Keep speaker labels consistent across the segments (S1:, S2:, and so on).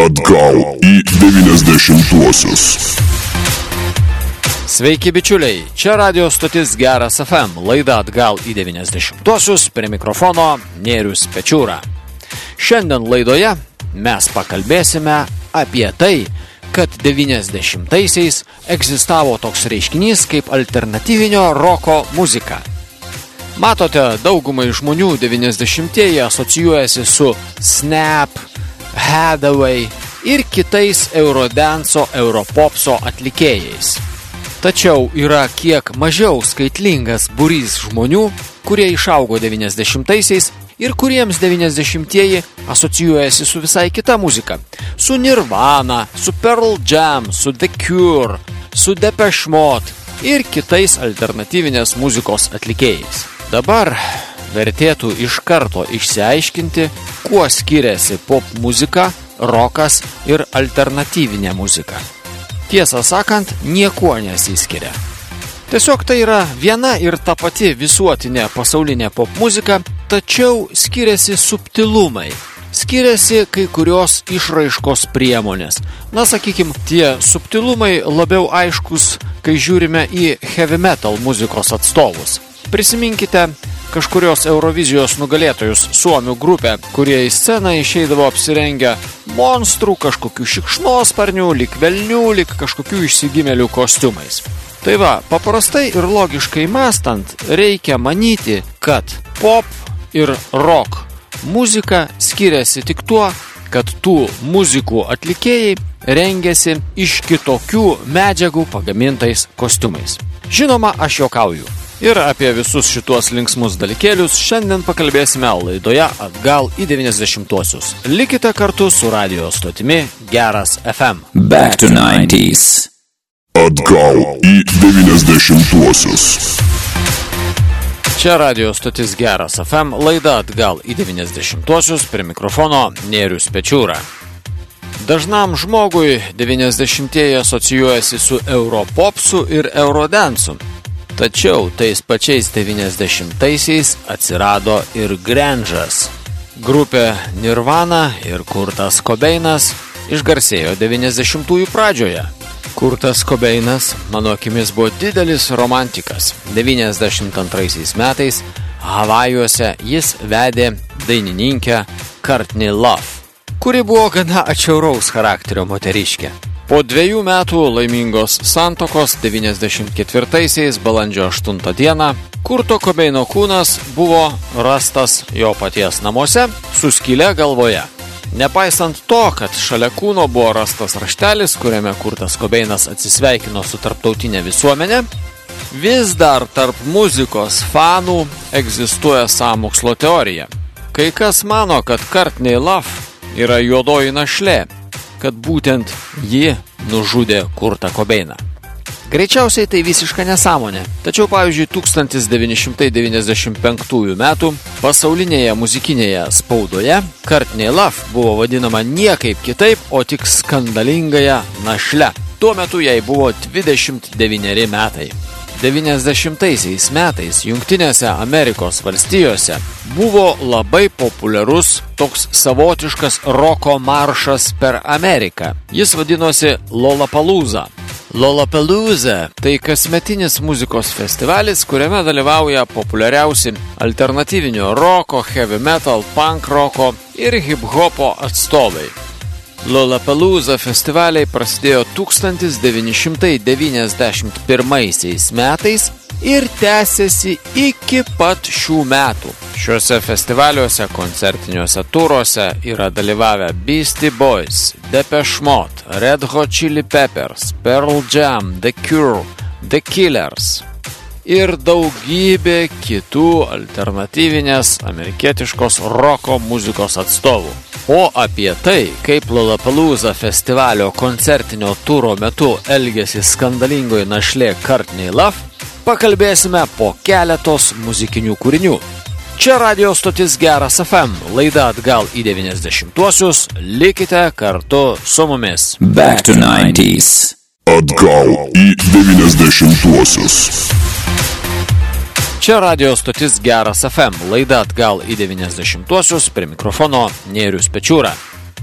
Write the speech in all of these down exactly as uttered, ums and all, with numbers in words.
S1: Atgal į devyniasdešimtuosius.
S2: Sveiki bičiuliai, čia radio stotis Geras F M, laida Atgal į devyniasdešimtuosius, prie mikrofono Nėrius Pečiūra. Šiandien laidoje mes pakalbėsime apie tai, kad devyniasdešimtaisiais egzistavo toks reiškinys kaip alternatyvinio roko muzika. Matote, daugumai žmonių devyniasdešimtieji asocijuojasi su Snap, Hathaway ir kitais Eurodanso, Europopso atlikėjais. Tačiau yra kiek mažiau skaitlingas būrys žmonių, kurie išaugo devyniasdešimtaisiais ir kuriems devyniasdešimtieji asocijuojasi su visai kita muzika. Su Nirvana, su Pearl Jam, su The Cure, su Depeche Mode ir kitais alternatyvinės muzikos atlikėjais. Dabar vertėtų iš karto išsiaiškinti, kuo skiriasi pop muzika, rokas ir alternatyvinė muzika. Tiesą sakant, niekuo nesiskiria. Tiesiog tai yra viena ir ta pati visuotinė pasaulinė pop muzika, tačiau skiriasi subtilumai. Skiriasi kai kurios išraiškos priemonės. Na, sakykim, tie subtilumai labiau aiškus, kai žiūrime į heavy metal muzikos atstovus. Prisiminkite kažkurios Eurovizijos nugalėtojus suomių grupę, kurie į sceną išeidavo apsirengę monstrų, kažkokių šikšnosparnių, lyg velnių, lyg kažkokių išsigimėlių kostiumais. Tai va, paprastai ir logiškai mąstant, reikia manyti, kad pop ir rock muzika skiriasi tik tuo, kad tų muzikų atlikėjai rengiasi iš kitokių medžiagų pagamintais kostiumais. Žinoma, aš juokauju. Ir apie visus šituos linksmus dalykėlius šiandien pakalbėsime laidoje Atgal į devyniasdešimtuosius. Likite kartu su radio stotimi Geras F M.
S3: Back to nineties.
S1: Atgal į devyniasdešimtuosius.
S2: Čia radio stotis Geras F M, laida Atgal į devyniasdešimtuosius, prie mikrofono Nėrius Pečiūra. Dažnam žmogui devyniasdešimtieji asocijuojasi su Europopsu ir Eurodansu. Tačiau tais pačiais devyniasdešimtaisiais atsirado ir grunge'as. Grupė Nirvana ir Kurtas Cobainas išgarsėjo devyniasdešimtųjų pradžioje. Kurtas Cobainas, mano akimis, buvo didelis romantikas. devyniasdešimt antraisiais metais Havajuose jis vedė dainininkę Courtney Love, kuri buvo gana atšiauraus charakterio moteriškė. Po dviejų metų laimingos santokos devyniasdešimt ketvirtaisiais balandžio aštuntą dieną Kurto Cobaino kūnas buvo rastas jo paties namuose su skyle galvoje. Nepaisant to, kad šalia kūno buvo rastas raštelis, kuriame Kurtas Cobainas atsisveikino su tarptautinė visuomenė, vis dar tarp muzikos fanų egzistuoja sąmokslo teorija. Kai kas mano, kad Courtney Love yra juodoji našlė, kad būtent ji nužudė Kurtą Cobainą. Greičiausiai tai visiška nesąmonė. Tačiau, pavyzdžiui, tūkstantis devyni šimtai devyniasdešimt penktųjų metų pasaulinėje muzikinėje spaudoje Courtney Love buvo vadinama niekaip kitaip, o tik skandalingąją našle. Tuo metu jai buvo dvidešimt devyneri metai. devyniasdešimtaisiais metais Jungtinėse Amerikos valstijose buvo labai populiarus toks savotiškas roko maršas per Ameriką. Jis vadinosi Lollapalooza. Lollapalooza tai kasmetinis muzikos festivalis, kuriame dalyvauja populiariausi alternatyvinio roko, heavy metal, punk roko ir hip-hopo atstovai. Lollapalooza festivaliai prasidėjo tūkstantis devyni šimtai devyniasdešimt pirmaisiais metais ir tęsėsi iki pat šių metų. Šiuose festivaliuose koncertiniuose turuose yra dalyvavę Beastie Boys, Depeche Mode, Red Hot Chili Peppers, Pearl Jam, The Cure, The Killers ir daugybė kitų alternatyvinės amerikietiškos roko muzikos atstovų. O apie tai, kaip Lollapalooza festivalio koncertinio turo metu elgėsi skandalingoji našlė Courtney Love, pakalbėsime po keletos muzikinių kūrinių. Čia radio stotis Geras F M, laida Atgal į devyniasdešimtuosius, likite kartu su mumis.
S3: Back to nineties.
S1: Atgal į devyniasdešimtuosius.
S2: Čia radio stotis Geras F M, laida Atgal į devyniasdešimtuosius, prie mikrofono Nėrius Pečiūra.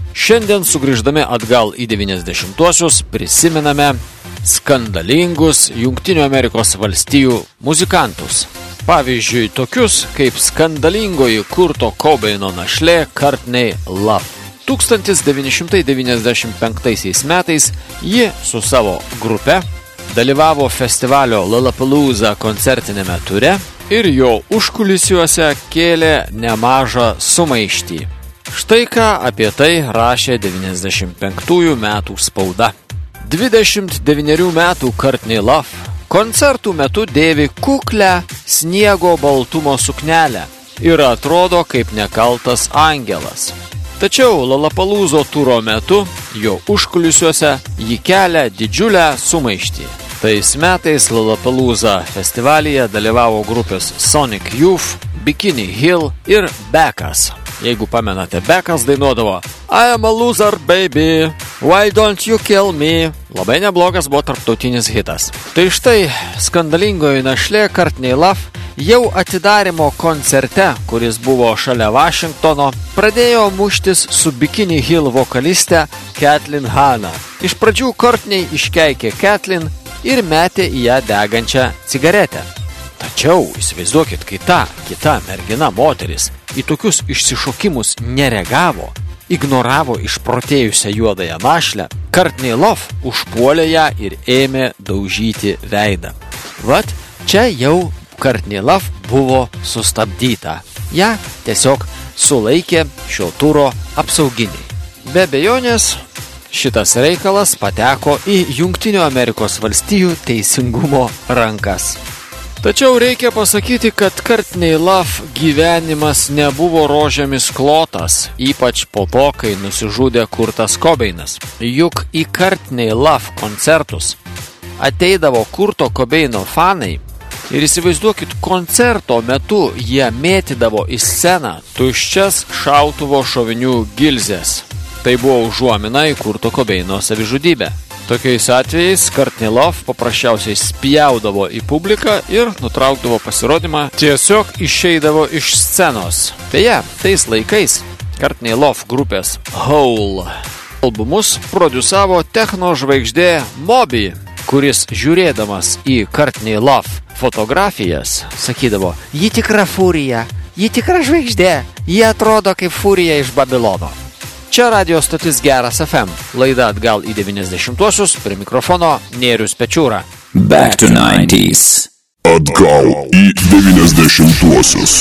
S2: Šiandien sugrįždami atgal į devyniasdešimtuosius prisimename skandalingus Jungtinių Amerikos valstijų muzikantus. Pavyzdžiui, tokius kaip skandalingoji Kurto Cobaino našlė Courtney Love. tūkstantis devyni šimtai devyniasdešimt penktaisiais metais ji su savo grupe dalyvavo festivalio Lollapalooza koncertinėme ture ir jo užkulisiuose kėlė nemažą sumaištį. Štai ką apie tai rašė devyniasdešimt penktųjų metų spauda. dvidešimt devynerių metų Courtney Love koncertų metu dėvi kuklę sniego baltumo suknelę ir atrodo kaip nekaltas angelas. Tačiau Lollapaloozo turo metu jo užkulisiuose ji kelia didžiulę sumaištį. Tais metais Lollapalooza festivalyje dalyvavo grupės Sonic Youth, Bikini Hill ir Beckas. Jeigu pamenate, Beckas dainuodavo I am a loser, baby, why don't you kill me? Labai neblogas buvo tarptautinis hitas. Tai štai skandalingoji našlė Courtney Love jau atidarimo koncerte, kuris buvo šalia Vašingtono, pradėjo muštis su Bikini Hill vokaliste Kathleen Hanna. Iš pradžių Courtney iškeikė Kathleen ir metė į ją degančią cigaretę. Tačiau įsivaizduokit, kai ta kita mergina moteris į tokius išsišokimus nereagavo, ignoravo išprotėjusią juodąją našlę, Courtney Love užpuolė ją ir ėmė daužyti veidą. Vat čia jau Courtney Love buvo sustabdyta. Ja tiesiog sulaikė šio turo apsauginiai. Be abejonės, šitas reikalas pateko į Jungtinių Amerikos valstijų teisingumo rankas. Tačiau reikia pasakyti, kad Courtney Love gyvenimas nebuvo rožėmis klotas, ypač po to, kai nusižudė Kurtas Cobainas. Juk į Courtney Love koncertus ateidavo Kurto Cobaino fanai ir įsivaizduokit, koncerto metu jie mėtydavo į sceną tuščias šautuvo šovinių gilzes. Tai buvo užuomina į Kurto Cobaino savižudybę. Tokiais atvejais Courtney Love paprasčiausiai spjaudavo į publiką ir nutraukdavo pasirodymą, tiesiog išeidavo iš scenos. Beje, tais laikais Courtney Love grupės Hole albumus produsavo techno žvaigždė Moby, kuris žiūrėdamas į Courtney Love fotografijas sakydavo, ji tikra furija, ji tikra žvaigždė, ji atrodo kaip furija iš Babilono. Čia radio stotis Geras F M. Laida atgal į devyniasdešimtuosius, prie mikrofono Nėrius Pečiūra.
S3: Back to nineties.
S1: Atgal į devyniasdešimtuosius.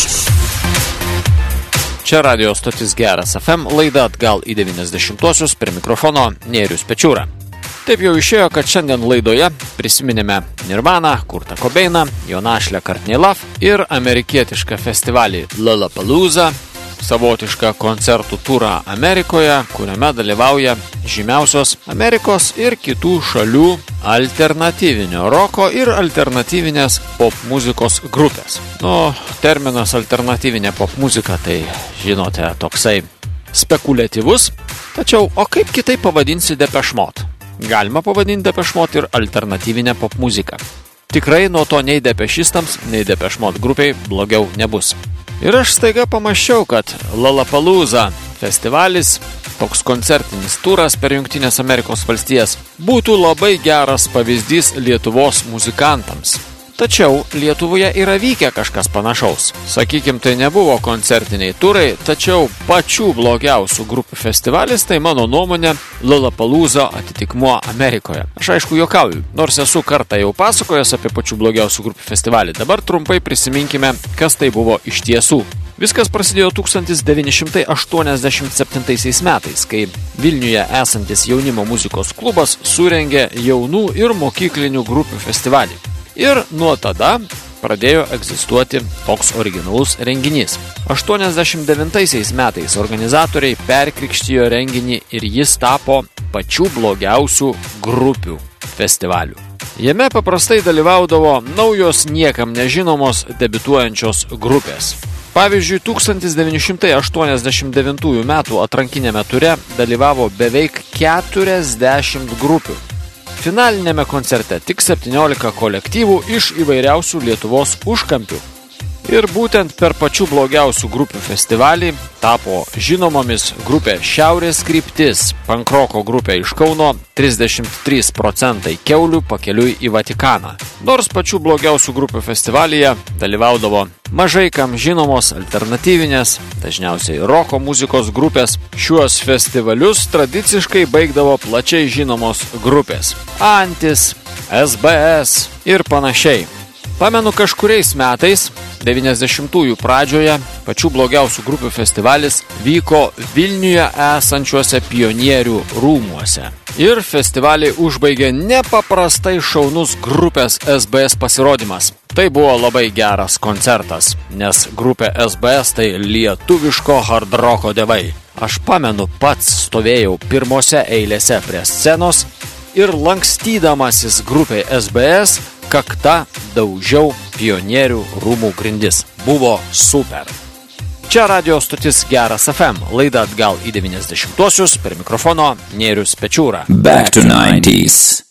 S2: Čia radio stotis Geras F M. Laida atgal į devyniasdešimtuosius, prie mikrofono Nėrius Pečiūra. Taip jau išėjo, kad šiandien laidoje prisiminėme Nirvaną, Kurtą Cobainą, jo našlę Courtney Love ir amerikietišką festivalį Lollapalooza, savotišką koncertų turą Amerikoje, kuriame dalyvauja žymiausios Amerikos ir kitų šalių alternatyvinio roko ir alternatyvinės pop muzikos grupės. Nu, terminas alternatyvinė pop muzika, tai, žinote, toksai spekuliatyvus, tačiau o kaip kitaip pavadinsi Depeche Mode? Galima pavadinti Depeche Mode ir alternatyvinę pop muziką. Tikrai nuo to nei depešistams, nei Depeche Mode grupiai blogiau nebus. Ir aš staiga pamaščiau, kad Lollapalooza festivalis, toks koncertinis turas per Jungtinės Amerikos valstijas, būtų labai geras pavyzdys Lietuvos muzikantams. Tačiau Lietuvoje yra vykę kažkas panašaus. Sakykim, tai nebuvo koncertiniai turai, tačiau pačių blogiausių grupių festivalis, tai mano nuomonė Lollapalooza atitikmuo Amerikoje. Aš aišku juokauju, nors esu kartą jau pasakojęs apie pačių blogiausių grupių festivalį. Dabar trumpai prisiminkime, kas tai buvo iš tiesų. Viskas prasidėjo tūkstantis devyni šimtai aštuoniasdešimt septintaisiais metais, kai Vilniuje esantis jaunimo muzikos klubas surengė jaunų ir mokyklinių grupių festivalį. Ir nuo tada pradėjo egzistuoti toks originalus renginys. aštuoniasdešimt devintaisiais metais organizatoriai perkrikštijo renginį ir jis tapo pačių blogiausių grupių festivalių. Jame paprastai dalyvaudavo naujos niekam nežinomos debiutuojančios grupės. Pavyzdžiui, tūkstantis devyni šimtai aštuoniasdešimt devintųjų metų atrankinėme ture dalyvavo beveik keturiasdešimt grupių. Finalinėme koncerte tik septyniolika kolektyvų iš įvairiausių Lietuvos užkampių. Ir būtent per pačių blogiausių grupių festivalį tapo žinomomis grupė Šiaurės kryptis, pankroko grupė iš Kauno, trisdešimt trys procentai kiaulių pakeliui į Vatikaną. Nors pačių blogiausių grupių festivalyje dalyvaudavo mažai kam žinomos alternatyvinės, dažniausiai roko muzikos grupės, šiuos festivalius tradiciškai baigdavo plačiai žinomos grupės Antis, S B S ir panašiai. Pamenu, kažkuriais metais, devyniasdešimtųjų pradžioje, pačių blogiausių grupių festivalis vyko Vilniuje esančiuose Pionierių rūmuose. Ir festivalį užbaigė nepaprastai šaunus grupės S B S pasirodymas. Tai buvo labai geras koncertas, nes grupė S B S tai lietuviško hardroko dievai. Aš pamenu, pats stovėjau pirmose eilėse prie scenos ir lankstydamasis grupė S B S kakta daužiau Pionierių rūmų grindis. Buvo super. Čia radio stotis Geras F M, laida atgal į devyniasdešimtuosius, per mikrofono Nėrius Pečiūra.
S3: Back to nineties.